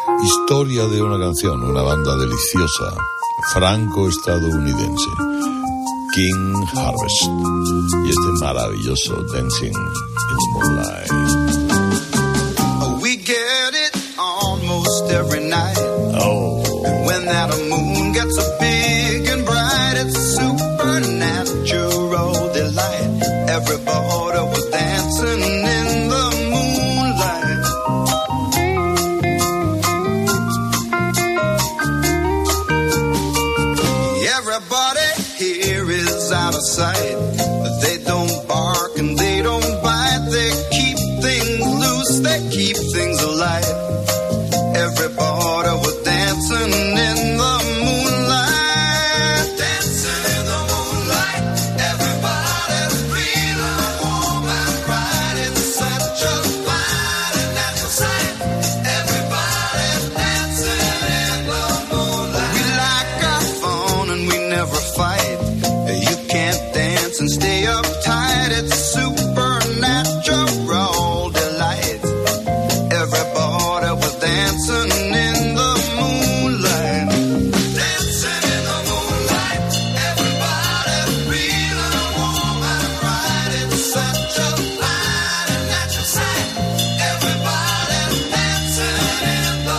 Historia de una canción, una banda deliciosa, franco-estadounidense, King Harvest, y este maravilloso Dancing in the Moonlight. We get it almost every night. Oh. And when that moon gets so big and bright, it's supernatural delight. Everybody was dancing in the moonlight. Everybody here is out of sight. They don't bark and they don't bite. They keep things loose, they keep things alive. Everybody was dancing in the moonlight. Dancing in the moonlight. Everybody's feeling warm and bright. It's such a fine and natural sight. Everybody's dancing in the moonlight. We like our fun and we never fight. You can't dance and stay uptight. It's supernatural delight. Everybody was dancing in the moonlight. Dancing in the moonlight. Everybody's feeling warm and bright. It's such a fine and natural sight. Everybody's dancing in the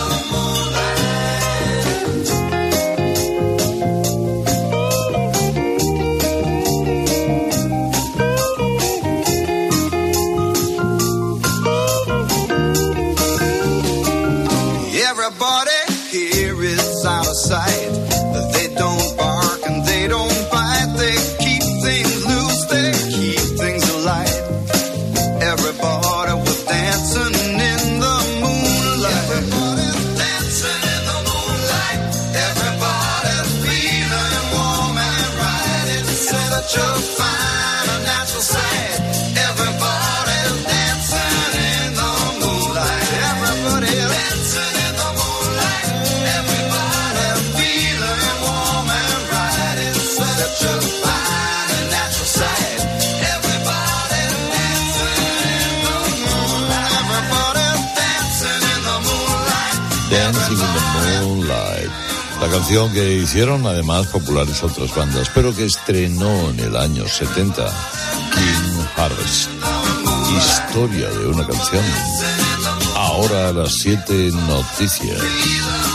Everybody here is out of sight. They don't bark and they don't bite. They keep things loose, they keep things alive. Everybody was dancing in the moonlight. Everybody's dancing in the moonlight. Everybody's feeling warm and right. It's such a fine and natural sight. Everybody's dancing in the moonlight. Everybody's dancing in the moonlight. Everybody's feeling warm and right. It's such a fine and natural sight. Everybody's dancing in the moonlight. Everybody's dancing in the moonlight. Dancing in the Moonlight. La canción que hicieron además populares otras bandas, pero que estrenó en el año 70 King Harvest. Historia de una canción. Ahora a las 7 noticias.